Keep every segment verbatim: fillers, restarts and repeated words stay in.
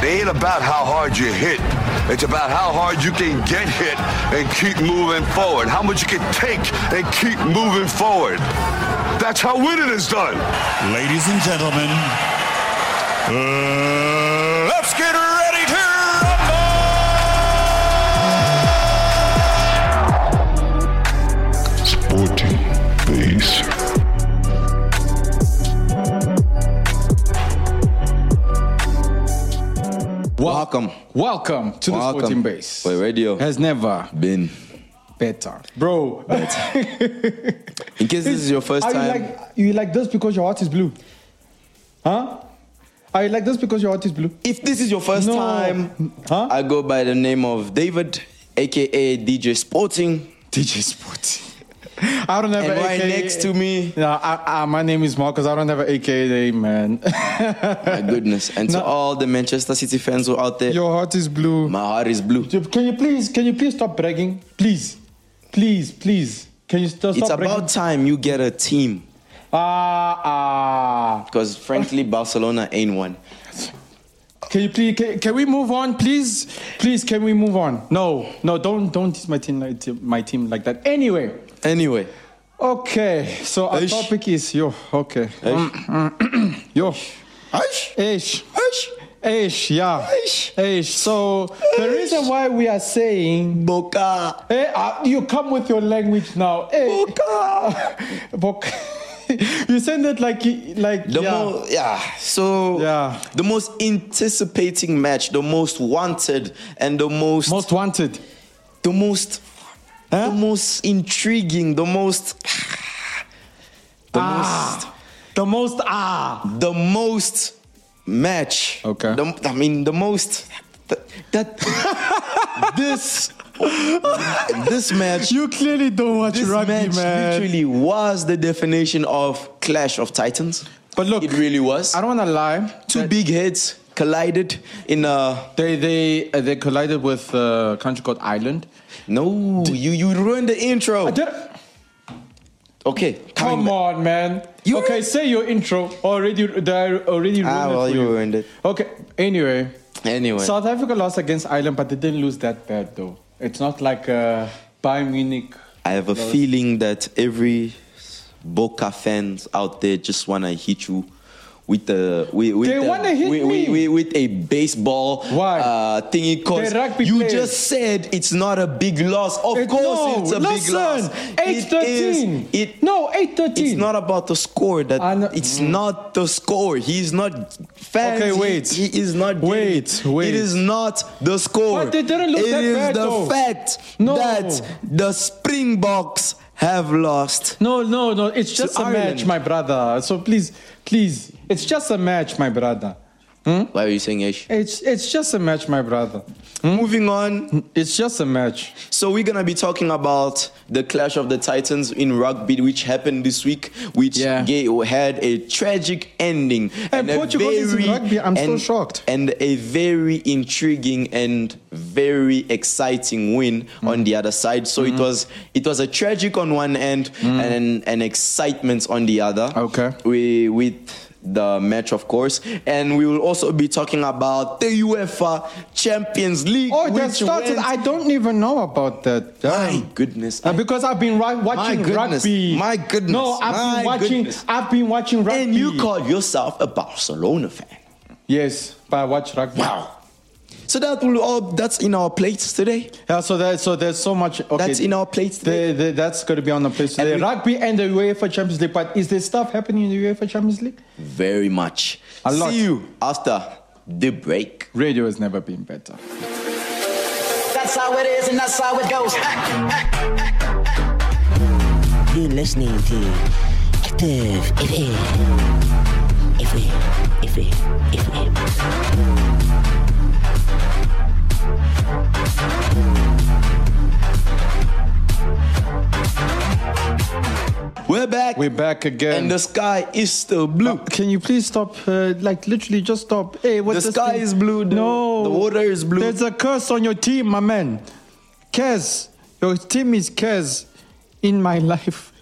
ain't about how hard you hit. It's about how hard you can get hit and keep moving forward. How much you can take and keep moving forward. That's how winning is done. Ladies and gentlemen, uh, let's get ready to rumble! Sporting Base. Welcome. Welcome to the Welcome. Sporting Base. Where radio has never been better. Bro. Better. In case this is your first Are time. You like, you like this because your heart is blue? Huh? Are you like this because your heart is blue? If this is your first No. time, Huh? I go by the name of David, a k a. D J Sporting. D J Sporting. I don't have And an right A K A. next to me. No, I, I, my name is Marcus. I don't have an A K A name, man. My goodness. And to No. all the Manchester City fans who are out there, Your heart is blue. my heart is blue. Can you please, can you please stop bragging? Please. Please, please. Can you still stop It's bragging? about time you get a team. Ah, ah. Because frankly, Barcelona ain't one. Can you please? Can, can we move on, please? Please, can we move on? No, no, don't, don't diss my team like my team like that. Anyway, Anyway. okay. So our Ish. topic is yo. Okay. Mm, yo. Hush. Ish. Hush. Ish. Yeah. Ish. Ish. So the reason why we are saying, Boca. hey, uh, you come with your language now. Hey. Boca. Boca. You said that like like The yeah. mo- yeah. So Yeah. the most anticipating match, the most wanted, and the most, most wanted. the most, Huh? the most intriguing, the most, the Ah. The most ah. most, the most match. Okay. The, I mean, the most that, that this this match. You clearly don't watch This rugby, match man. literally was the definition of Clash of Titans. But look, It really was. I don't want to lie. Two That big heads collided in a. They they uh, they collided with a country called Ireland. No, you you ruined the intro. I did. Okay, coming Come back. on, man. You- okay, say your intro. Already, they already ruined Ah, it well, for you you. ruined it. Okay. Anyway, Anyway, South Africa lost against Ireland, but they didn't lose that bad, though. It's not like uh, Bayern Munich. I have a lost. feeling that every Boca fans out there just wanna hit you with the with, with They the- wanna hit with, me. with, with, with a baseball Why? uh, thingy. Cause They're rugby you players. just said it's not a big loss. Of It- course, no, it's a listen, big loss. eight It thirteen. is- It No, eight thirteen. It's not about the score. That I know- it's not the score. He's not fans. Okay, he- wait. He, is not. getting Wait, it. wait. It is not the score. But they didn't look It that is bad, the though. fact No. that the Springboks have lost. No, no, no. It's just To a Ireland. match, my brother. So please, please. It's just a match, my brother. Why are you saying Ish? It's it's just a match, my brother. Moving on. It's just a match. So we're gonna be talking about the Clash of the Titans in rugby, which happened this week, which Yeah. ga- had a tragic ending And a Portugal is in rugby. I'm so and- shocked. And a very intriguing and very exciting win on the other side. So Mm-hmm. it was it was a tragic on one end and an excitement on the other. Okay. We with the match, of course, and we will also be talking about the UEFA Champions League. Oh, that which started. went- I don't even know about that. My Damn. goodness. Uh, because I've been ri- watching goodness. rugby. My goodness. No, I've My been watching. goodness. I've been watching rugby. And you call yourself a Barcelona fan. Yes, but I watch rugby. Wow. So that will all that's in our plates today. Yeah, so there's so there's so much. Okay, That's in our plates today. The, the, that's going to be on the place today. we- Rugby and the UEFA Champions League. But is there stuff happening in the UEFA Champions League? Very much. A lot. See you after the break. Radio has never been better. That's how it is and that's how it goes. You're listening to Active F M. F M, F M, F M. We're back. We're back again. And the sky is still blue. Uh, can you please stop? Uh, like literally, just stop. Hey, what's The this sky thing? is blue, the- no, the water is blue. There's a curse on your team, my man. Kez, your team is Kez. In my life,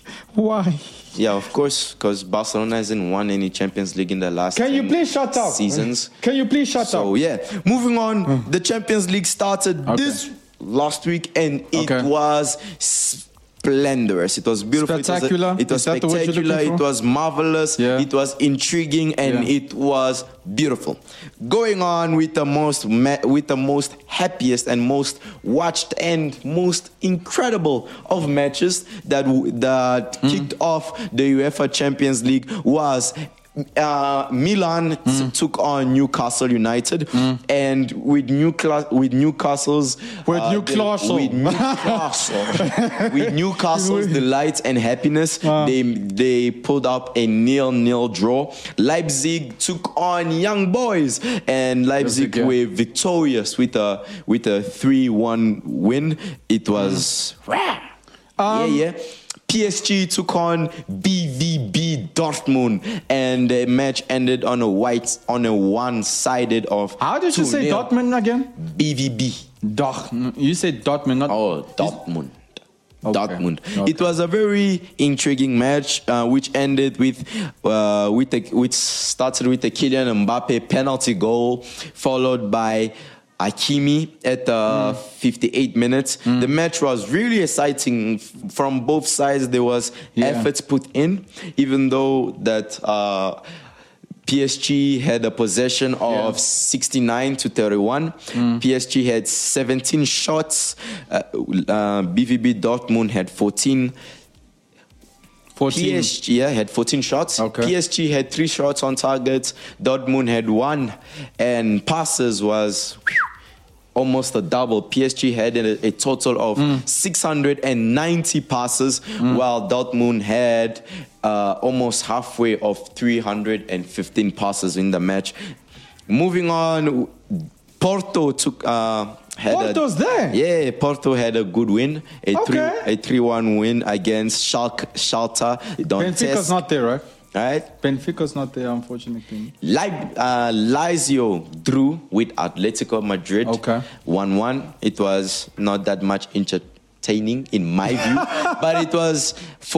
Why? Yeah, of course, because Barcelona hasn't won any Champions League in the last Can you ten please shut up? seasons. Can you please shut So up? yeah, moving on. The Champions League started Okay. this last week, and it Okay. was splendorous. It was beautiful. Spectacular? It was, Is that the word you're spectacular. looking It for? was marvelous. Yeah. It was intriguing, and Yeah. it was beautiful. Going on with the most ma- with the most happiest and most watched and most incredible of matches that w- that Mm. kicked off the UEFA Champions League was. Uh, Milan Mm. t- took on Newcastle United, and with Newcla- with Newcastle's With uh, Newcastle. the- with Newcastle, with Newcastle's delight and happiness, Uh. they they pulled up a nil-nil draw. Leipzig took on Young Boys, and Leipzig Leipzig, yeah. were victorious with a with a three one win. It was yeah yeah. P S G took on B V B Dortmund, and the match ended on a white on a one-sided of. How did you say two nil. Dortmund again? B V B. Doch. You said Dortmund, not. Oh, Dortmund. Okay. Dortmund. Okay. It was a very intriguing match, uh, which ended with, uh, with a, which started with a Kylian Mbappe penalty goal, followed by Hakimi at uh, fifty-eight minutes. The match was really exciting f- from both sides. There was Yeah. efforts put in, even though that. Uh, P S G had a possession of Yeah. sixty-nine to thirty-one. P S G had seventeen shots. Uh, uh, B V B Dortmund had fourteen. fourteen. P S G yeah, had fourteen shots. Okay. P S G had three shots on target. Dortmund had one. And passes was almost a double. P S G had a, a total of six hundred ninety passes, while Dortmund had uh, almost halfway of three hundred fifteen passes in the match. Moving on, Porto took... Uh, had Porto's a, there? Yeah, Porto had a good win. A Okay. three a three one win against Schalke, Schalke Benfica's Donetsk. not there, right? Right? Benfica's not there, unfortunately. Leip, uh, Lazio drew with Atletico Madrid. Okay. one one. It was not that much entertaining in my view, but it was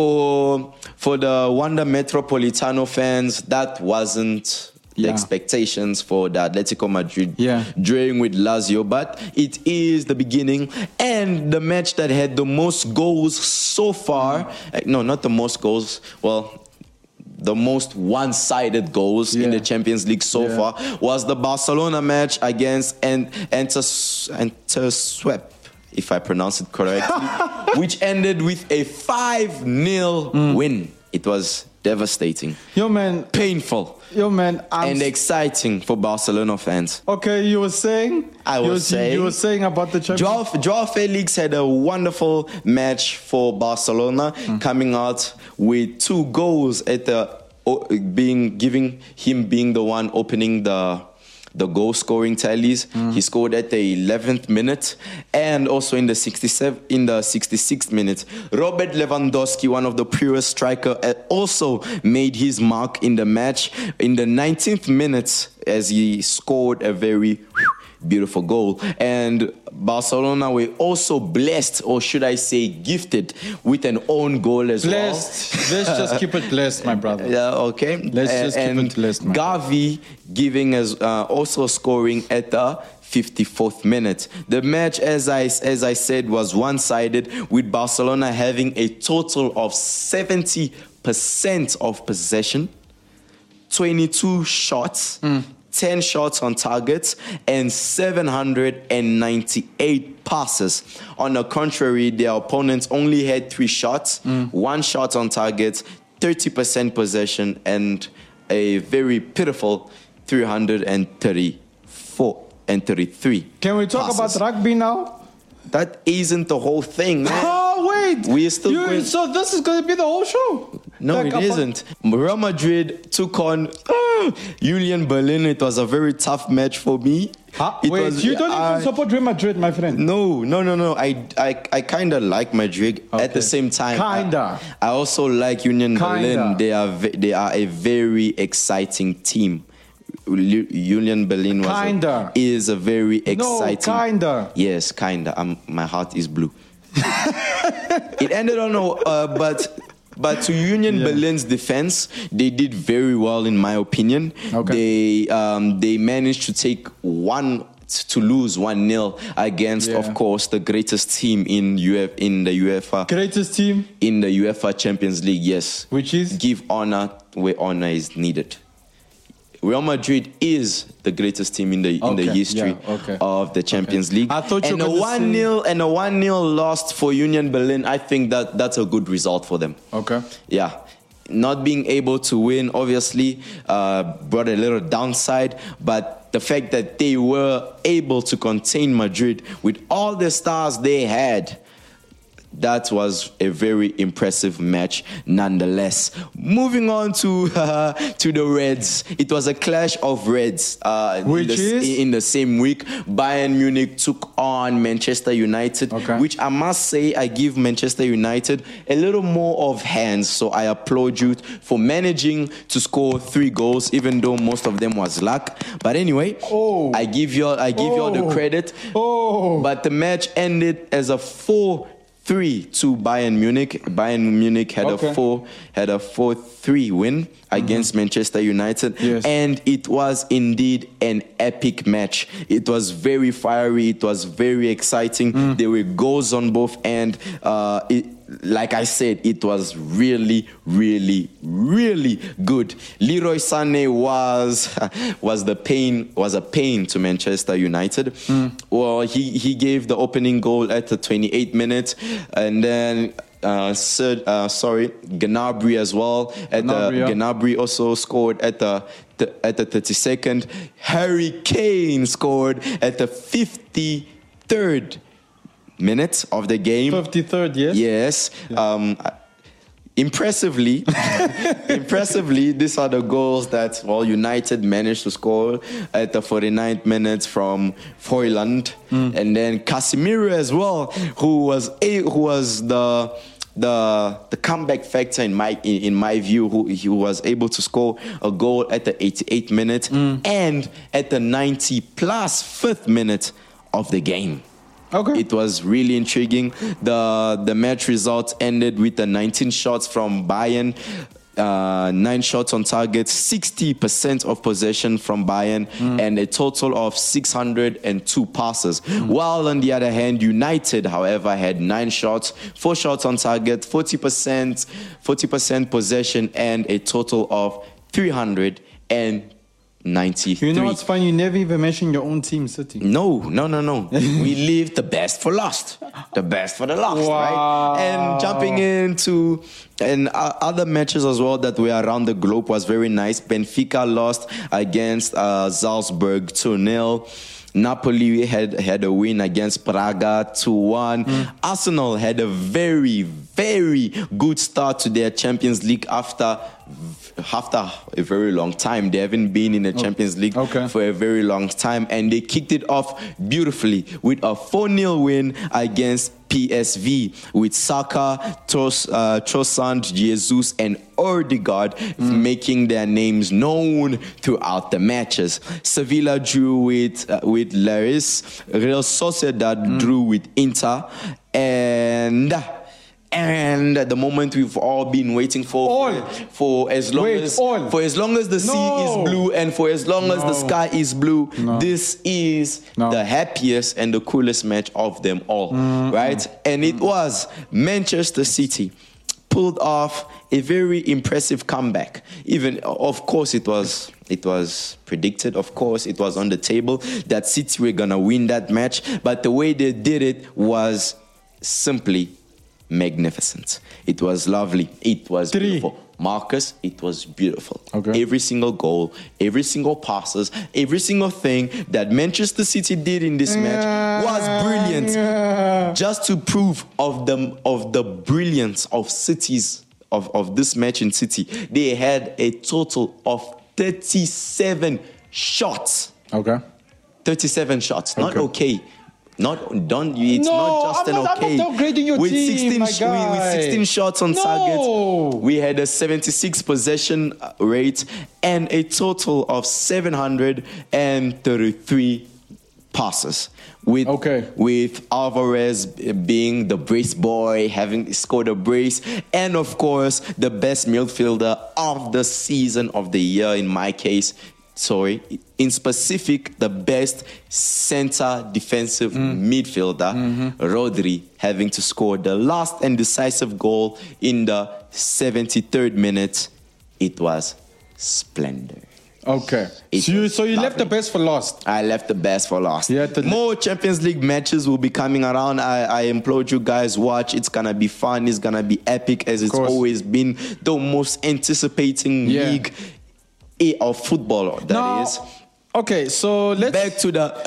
for for the Wanda Metropolitano fans. That wasn't the Yeah. expectations for the Atletico Madrid Yeah. drawing with Lazio, but it is the beginning and the match that had the most goals so far. uh, No, not the most goals. Well, the most one-sided goals in Yeah. the Champions League so Yeah. far was the Barcelona match against Ent- Entes- Enterswep, if I pronounce it correctly, which ended with a five nil win. It was devastating, Yo, man. painful, Yo, man. I'm and exciting for Barcelona fans. Okay, you were saying? I you was were, saying- You were saying about the Champions Joao, Joao Felix had a wonderful match for Barcelona, Hmm. coming out with two goals at the o- being giving him being the one opening the the goal scoring tallies. Hmm. He scored at the eleventh minute and also in the sixty-seven in the sixty-sixth minute. Robert Lewandowski, one of the purest striker, uh, also made his mark in the match in the nineteenth minute as he scored a very beautiful goal. And Barcelona were also blessed, or should I say gifted, with an own goal as Blessed. well. Let's just keep it blessed, my brother. Yeah, okay. Let's A- just keep and it blessed, man. Gavi giving us uh, also scoring at the fifty-fourth minute. The match, as I as I said, was one-sided, with Barcelona having a total of seventy percent of possession, twenty-two shots, ten shots on targets, and seven hundred ninety-eight passes. On the contrary, their opponents only had three shots, one shot on target, thirty percent possession, and a very pitiful three hundred thirty-four and thirty-three. Can we talk passes. about rugby now? That isn't the whole thing, man. Oh, wait. We are still You- going- So this is going to be the whole show? No, Like it about- isn't. Real Madrid took on uh, Union Berlin. It was a very tough match for me. Huh? It Wait, was- you don't I- even support Real Madrid, my friend. No, no, no, no. I, I, I kind of like Madrid. At Okay. the same time, I- Kinda. I, also like Union Kinda. Berlin. They are ve- they are a very exciting team. Lu- Union Berlin was a- Kinda. is a very exciting. No, kinda. Yes, kinda. Um, my heart is blue. It ended on a, uh, but but to Union Yeah. Berlin's defense, they did very well in my opinion. Okay. They um, they managed to take one to lose one nil against, Yeah. of course, the greatest team in U F in the UEFA Greatest team, in the UEFA Champions League. Yes, which is give honor where honor is needed. Real Madrid is the greatest team in the in the Okay, history yeah, okay. of the Champions Okay. League. I thought you and were a gonna one say- nil and a one nil loss for Union Berlin. I think that that's a good result for them. okay. Yeah. Not being able to win obviously uh, brought a little downside, but the fact that they were able to contain Madrid with all the stars they had, that was a very impressive match nonetheless. Moving on to uh, to the Reds. It was a clash of Reds. Uh, Which in the, is? in the same week, Bayern Munich took on Manchester United, Okay. which I must say I give Manchester United a little more of hands. So I applaud you for managing to score three goals, even though most of them was luck. But anyway, Oh. I give you all, I give you all the Oh. credit. Oh. But the match ended as a four three to Bayern Munich. Bayern Munich had Okay. a four had a four three win against Manchester United, Yes. and it was indeed an epic match. It was very fiery. It was very exciting. Mm. There were goals on both ends. Uh, it, like I said, it was really, really, really good. Leroy Sané was was the pain was a pain to Manchester United. Mm. Well, he he gave the opening goal at the twenty-eighth minute, and then. Uh, Sir, uh, sorry, Gnabry as well. At Gnabry, the yeah. Gnabry also scored at the, the at the thirty-second. Harry Kane scored at the fifty-third minute of the game. fifty-third, yes? Yes. Um, impressively, impressively, these are the goals that well United managed to score at the forty-ninth minute from Foyland, and then Casemiro as well, who was a who was the. The the comeback factor in my in, in my view, who he was able to score a goal at the eighty-eighth minute and at the ninety plus fifth minute of the game. Okay. It was really intriguing. The the match result ended with the nineteen shots from Bayern, uh, nine shots on target, sixty percent of possession from Bayern, and a total of six hundred two passes. While on the other hand, United, however, had nine shots, four shots on target, forty percent, forty percent possession, and a total of three hundred ninety-three. You know what's funny? You never even mentioned your own team, City. No, no, no, no. We leave the best for last. The best for the last, Wow. right? And jumping into and uh, other matches as well that were around the globe was very nice. Benfica lost against uh, Salzburg two nil. Napoli had, had a win against Braga two one. Mm. Arsenal had a very, very good start to their Champions League after after a very long time. They haven't been in the Champions League Okay. for a very long time, and they kicked it off beautifully with a four nil win against P S V with Saka, Tros, uh, Trossard, Jesus, and Odegaard making their names known throughout the matches. Sevilla drew with uh, with Laris, Real Sociedad drew with Inter, and and the moment we've all been waiting for All. for as long Wait, as all. for as long as the sea No. is blue and for as long as the No. sky is blue, No. this is No. the happiest and the coolest match of them all, right? And it was Manchester City pulled off a very impressive comeback. Even, of course, it was it was predicted. Of course, it was on the table that City were gonna win that match. But the way they did it was simply magnificent. It was lovely. It was Three. beautiful. Marcus, it was beautiful. Okay. Every single goal, every single passes, every single thing that Manchester City did in this match was brilliant. Yeah. Just to prove of the of the brilliance of City's of, of this match in City, they had a total of thirty-seven shots. Okay. thirty-seven shots. Not Okay. okay. Not don't. It's No, not just I'm an not- I'm okay. not downgrading your with team, sixteen, my sh- we- with guy. sixteen shots on No. target, we had a seventy-six possession rate and a total of seven hundred thirty-three passes. With, Okay. with Alvarez being the brace boy, having scored a brace, and of course, the best midfielder of the season, of the year in my case. Sorry, in specific, the best center defensive Mm. midfielder, Mm-hmm. Rodri, having to score the last and decisive goal in the seventy-third minute. It was splendor. Okay. It So you, was so you left the lovely. best for last. I left the best for last. Yeah, the- More Champions League matches will be coming around. I, I implore you guys, watch. It's gonna be fun. It's gonna be epic, as it's course. always been the most anticipating Yeah. league i- of football. That Now, is. okay, so let's Back to the.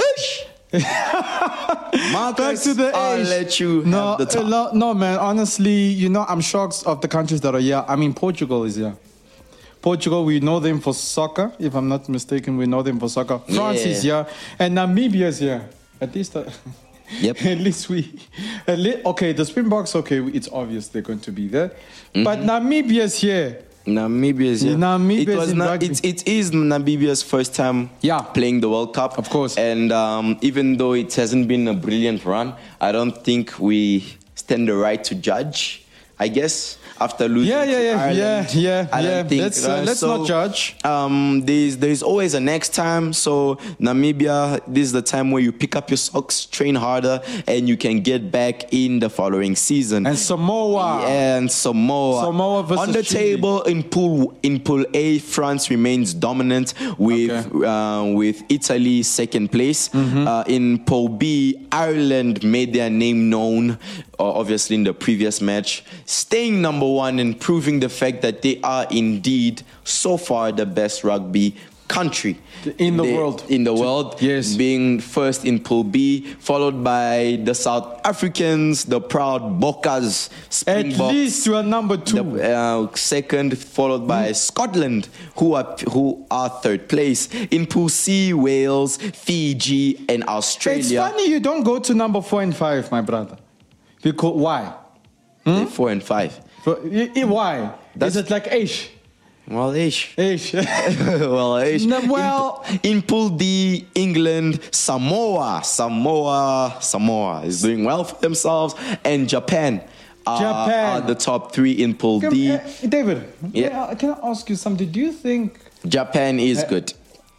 Marcus, back to the I'll age. let you no, have the top. uh, no, no, man. Honestly, you know, I'm shocked of the countries that are here. I mean, Portugal is here. Portugal, we know them for soccer. If I'm not mistaken, we know them for soccer. France Yeah. is here, and Namibia is here. At least, uh, Yep. at least we. At le- okay, the Springboks. Okay, it's obvious they're going to be there, but Namibia is here. Namibia is here. Namibia it is was in not. rugby. It, it is Namibia's first time Yeah. playing the World Cup, Of course. And um, even though it hasn't been a brilliant run, I don't think we stand the right to judge. I guess after losing, Yeah, yeah, to yeah, Ireland, yeah, yeah, I don't yeah. think, Let's, uh, let's so, not judge. Um, there's there's always a next time. So Namibia, this is the time where you pick up your socks, train harder, and you can get back in the following season. And Samoa. And Samoa. Samoa versus On the Chile. table in pool in pool A, France remains dominant with Okay. uh, with Italy second place. Mm-hmm. Uh, in pool B, Ireland made their name known, uh, obviously in the previous match, staying number one and proving the fact that they are indeed so far the best rugby country In the They- world. In the world, Yes. being first in Pool B, followed by the South Africans, the proud Bokas, At Springboks. least you are number two. The, uh, second, followed by Scotland, who are who are third place. In Pool C, Wales, Fiji, and It's Australia. funny you don't go to number four and five, my brother. Because why? They're four and five. For, i- i- why? That's- Is it like ish? Well, ish. Ish. well, ish. No, In- well- in, Pool D, England, Samoa, Samoa, Samoa is doing well for themselves, and Japan. Are, Japan. are the top three in Pool Can- D. uh, David, Yeah. can I- can I ask you something? Do you think Japan is good.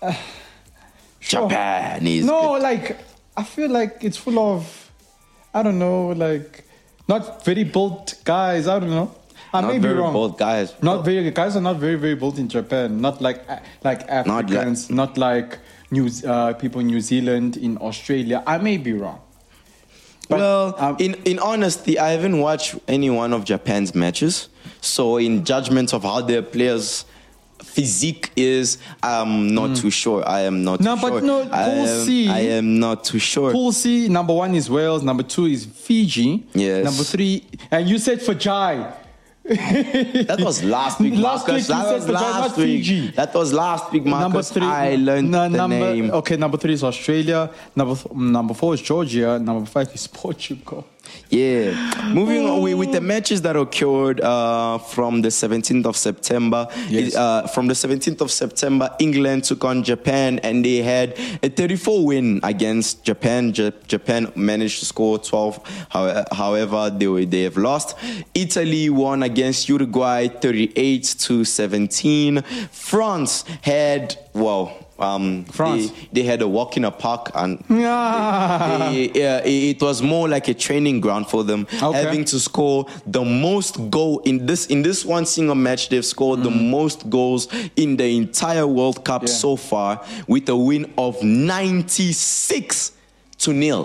Sure. Japan is No, good. like I feel like it's full of, I don't know, like not very bold guys. I don't know. I Not may be very wrong. bold guys. Not very guys are not very very bold in Japan. Not like like Not like- Africans. Not like New uh, people in New Zealand, in Australia. I may be wrong. But, well, um, in, in honesty, I haven't watched any one of Japan's matches. So, in judgment of how their players' physique is, I'm not too sure. I am not Hmm. No, too but sure. no, I Pool am, C- I am not too sure. Pool C, number one is Wales, number two is Fiji. Yes. Number three, and you said Fajai. That was last week, Last Marcus. week you that said was Fajai, last not week. Fiji. That was last week, Marcus. Number three, I learned no, the number, name. Okay, number three is Australia. Number th- number four is Georgia. Number five is Portugal. Yeah. Moving on with, with the matches that occurred uh, from the seventeenth of September. Yes. Uh, from the seventeenth of September, England took on Japan and they had a thirty-four win against Japan. J- Japan managed to score twelve. How- However, they were, they have lost. Italy won against Uruguay thirty-eight to seventeen. France had, well, um, France. They, they had a walk in a park and Yeah. they- yeah, it was more like a training ground for them, Okay. having to score the most goal in this in this one single match. They've scored the most goals in the entire World Cup Yeah. so far, with a win of ninety-six to nil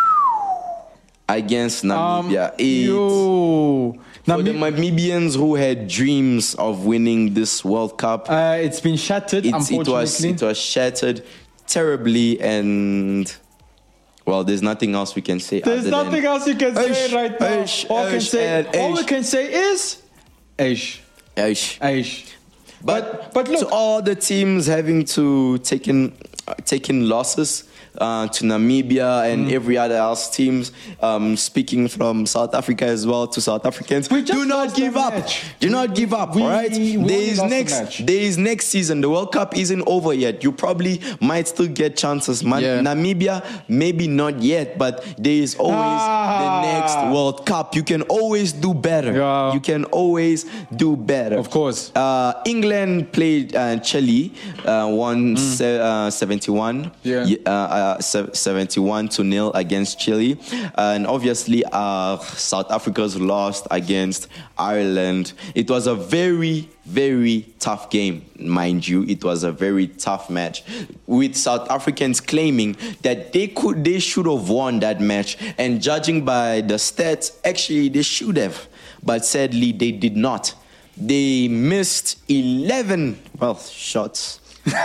against Namibia. It- Yo. for the Namib- Namibians who had dreams of winning this World Cup, uh, it's been shattered, it's, it was unfortunately. it was shattered terribly, and well, there's nothing else we can say. There's other nothing than, else you can say Aish, right now. aish, all, can aish, say, and all we aish. can say is Aish. Aish. Aish. But but look- to all the teams having to take in taking losses uh, to Namibia and Mm. every other else teams. Um, speaking from South Africa as well to South Africans, We just do not lost the give up. match. Do not give up. We- all right. we There only is lost the next. match. There is next season. The World Cup isn't over yet. You probably might still get chances. Man, Yeah. Namibia, maybe not yet, but there is always Ah. the next World Cup. You can always do better. Yeah. You can always do better. Of course. Uh, England played uh, Chile, uh, won se- uh, seventy-one. Yeah. Ye- Uh, uh, se- seventy-one to nil against Chile, and obviously uh, South Africa's lost against Ireland. It was a very, very tough game, mind you. It was a very tough match, with South Africans claiming that they could, they should have won that match, and judging by the stats, actually they should have, but sadly they did not. They missed eleven, well, shots.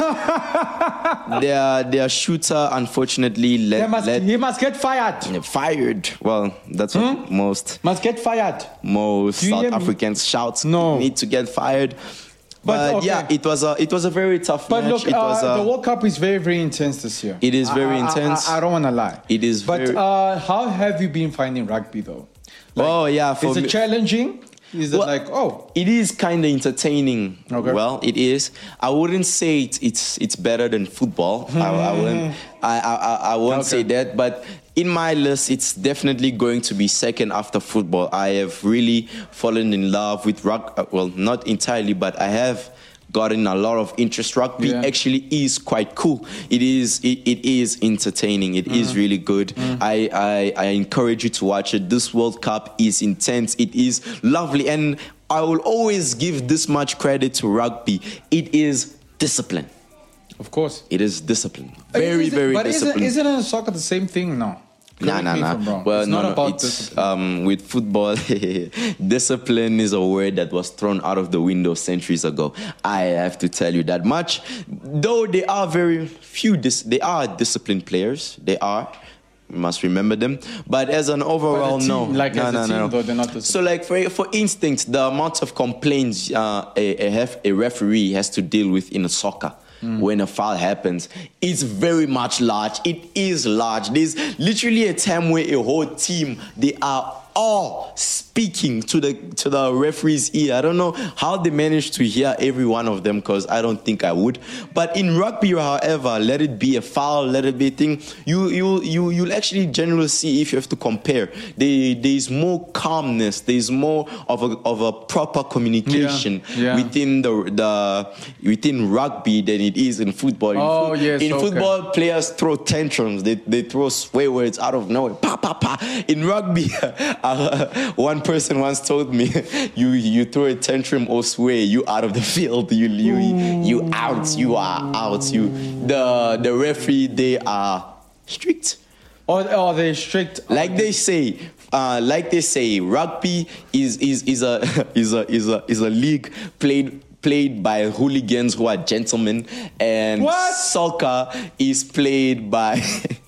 their their shooter unfortunately They led, must, led he must get fired. fired. Well, that's what most Must get fired. most Do you South hear me? Africans shout. No. Need to get fired. But, But, okay. yeah, it was a it was a very tough But match. look, it was uh, a, the World Cup is very, very intense this year. It is very I- I- intense. I, I don't want to lie. It is But very- uh, how have you been finding rugby though? oh yeah, for Is it me- challenging? Is it Well, like, oh, it is kind of entertaining. Okay. Well, it is. I wouldn't say it's it's, it's better than football. I, I wouldn't. I I, I, I won't Okay. say that. But in my list, it's definitely going to be second after football. I have really fallen in love with rugby. Well, not entirely, but I have gotten a lot of interest. Rugby Yeah. actually is quite cool. It is it, it is entertaining. It is really good. I, I I encourage you to watch it. This World Cup is intense. It is lovely, and I will always give this much credit to rugby. It is discipline. of course. It is discipline. Very Is it- very but disciplined. Isn't, isn't it in soccer the same thing? No. No, Correct no, me if I'm no. wrong. Well, it's no, not no. about It's discipline. um, with football. Discipline is a word that was thrown out of the window centuries ago. I have to tell you that much. Though they are very few, dis- they are disciplined players. They are. You must remember them. But as an overall, team, no, like no, as a no, team, no. though, they're not disciplined. So, like for for instance, the amount of complaints uh, a, a, hef- a referee has to deal with in soccer. When a foul happens, it's very much large. It is large. There's literally a time where a whole team, they are all speaking to the to the referee's ear. I don't know how they managed to hear every one of them, because I don't think I would. But in rugby, however, let it be a foul, let it be a thing, you you you you'll actually generally see, if you have to compare, there there's more calmness, there's more of a of a proper communication Yeah, yeah. within the the within rugby than it is in football. In, Oh, foot- yes, in okay. football, players throw tantrums. They they throw swear words out of nowhere. Pa pa pa. In rugby, uh, one person once told me, "You you throw a tantrum or swear, you out of the field. You you you out. You are out. You the the referee, they are strict." Or, or they strict. Like they say, uh, like they say, rugby is is is a is a is a is a league played played by hooligans who are gentlemen, and What? soccer is played by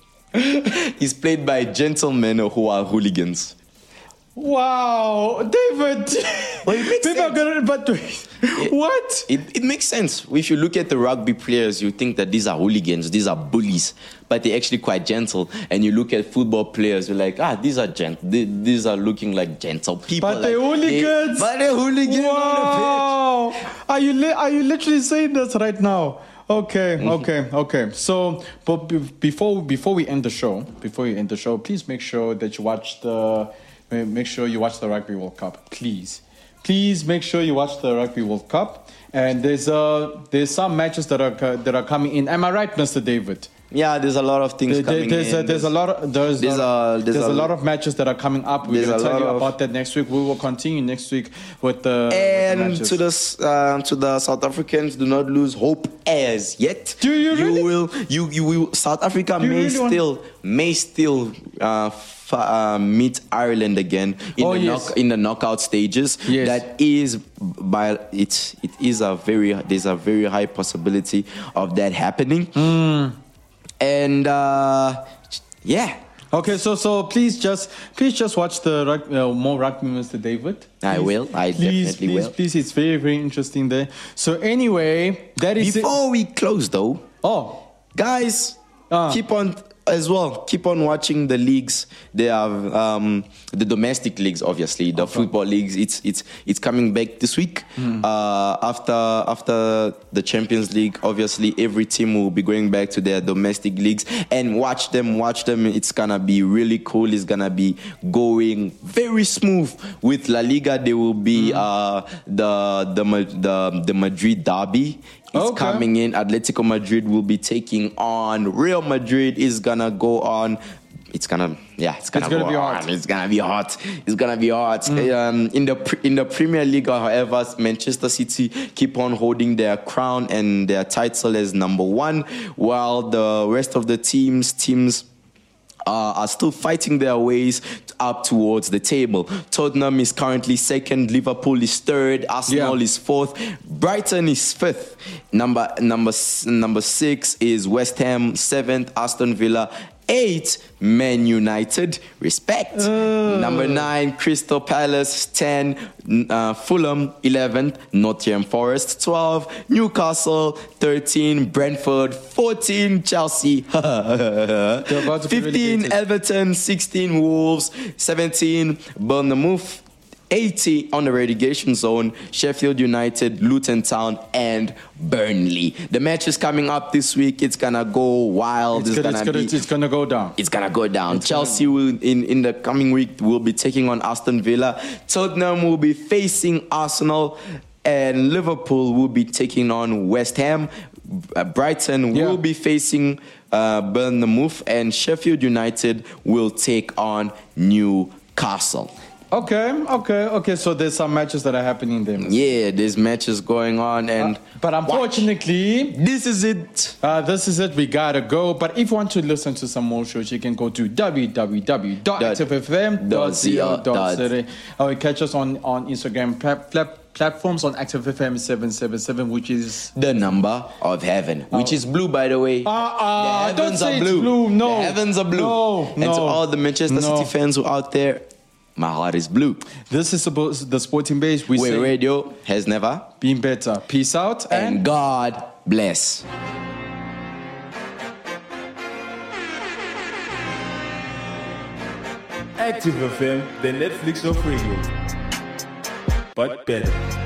is played by gentlemen who are hooligans. Wow, David. Well, it makes People are sense. gonna, but what? It, it makes sense. If you look at the rugby players, you think that these are hooligans, these are bullies, but they're actually quite gentle. And you look at football players, you're like, ah, these are gent, they, these are looking like gentle people. But they're like, they- hooligans. but they're hooligans on the pitch. Wow. Are you li- are you literally saying this right now? Okay, Mm-hmm. okay, okay. So, but be- before before we end the show, before you end the show, please make sure that you watch the make sure you watch the Rugby World Cup. Please, please make sure you watch the Rugby World Cup. And there's uh there's some matches that are co- that are coming in. Am I right, Mister David? Yeah, there's a lot of things There- there- coming there's in. a, there's a lot of there's, There's a, a- there's, there's a, a- lot of matches that are coming up. We're There's gonna a tell lot you of- about that next week. We will continue next week with the, with the And matches. to the s- uh, to the South Africans, do not lose hope as yet. Do you really? will you you will South Africa Do you may really want- still may still uh, f- uh, meet Ireland again in Oh, the yes. knock, in the knockout stages. Yes. That is by it it is a very there's a very high possibility of that happening. Hmm. And uh, yeah. Okay, so so please just please just watch the rug, uh, more rugby, Mister David. I Please. will. I please, definitely please, will. Please, it's very very interesting there. So anyway, that is it. Before we close though, Oh, guys, Ah. keep on as well. Keep on watching the leagues. They have um, the domestic leagues, obviously, the football leagues. It's it's it's coming back this week. Hmm. Uh, after after the Champions League, obviously, every team will be going back to their domestic leagues and watch them. Watch them. It's gonna be really cool. It's gonna be going very smooth. With La Liga, there will be Hmm. uh, the the Ma- the the Madrid derby. It's Okay. coming in. Atletico Madrid will be taking on Real Madrid. Is gonna go on. It's gonna, yeah, it's gonna, It's gonna go be on. hot. It's gonna be hot. It's gonna be hot. Um, in the pre- in the Premier League, however, Manchester City keep on holding their crown and their title as number one, while the rest of the teams teams. Uh, are still fighting their ways up towards the table. Tottenham is currently second, Liverpool is third, Arsenal Yeah. is fourth, Brighton is fifth. Number number s- number six is West Ham, seventh, Aston Villa, eight, Man United. Respect. Number nine, Crystal Palace, ten, uh, Fulham, eleventh, Nottingham Forest, twelve, Newcastle, thirteen, Brentford, fourteen, Chelsea, about to be fifteen, relegated. Everton, sixteen, Wolves, seventeen, Bournemouth, eighty on the relegation zone, Sheffield United, Luton Town, and Burnley. The match is coming up this week. It's gonna go wild. It's, It's, gonna, gonna, it's, gonna, be. it's gonna go down. It's gonna go down. Chelsea will in, in the coming week will be taking on Aston Villa. Tottenham will be facing Arsenal, and Liverpool will be taking on West Ham. Uh, Brighton Yeah. will be facing uh, Bournemouth, and Sheffield United will take on Newcastle. Okay, okay, okay. So there's some matches that are happening there. Yeah, there's matches going on, and But unfortunately, this is it. Uh, this is it. We gotta go. But if you want to listen to some more shows, you can go to w w w dot active f m dot co dot z a. Or catch us on, on Instagram plat- plat- platforms on Active F M seven seven seven, which is The number of heaven, which is blue, by the way. Uh, uh, the don't heavens say are it's blue. blue. No. The heavens are blue. No, And to no. all the Manchester No. City fans who are out there, my heart is blue. this is supposed the sporting base. We Where say radio has never. being better. Peace out And and God bless. Active F M, the Netflix of radio. But better.